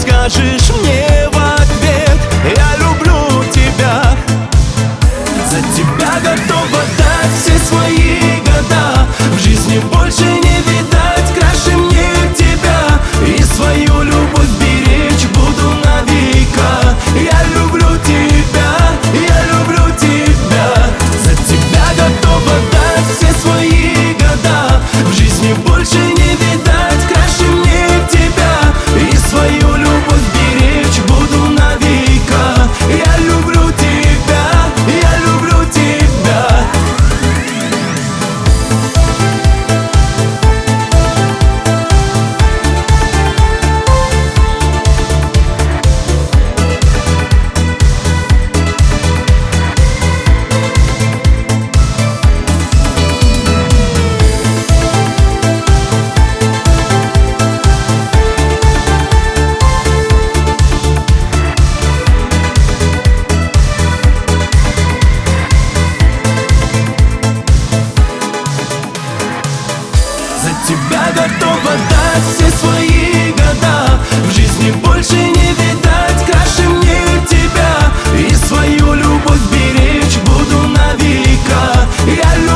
скажешь мне в ответ: я люблю тебя. За тебя готова дать все свои года. В жизни больше не видать краше мне тебя. И свою любовь беречь буду на века. Я люблю тебя, я люблю тебя. За тебя готова дать все свои года. В жизни больше не видать краше мне тебя. И свою любовь беречь буду на века. Я люблю тебя, я люблю тебя. За тебя готова дать все свои года. В жизни больше не видать краше мне тебя. И свою любовь беречь буду на века. Я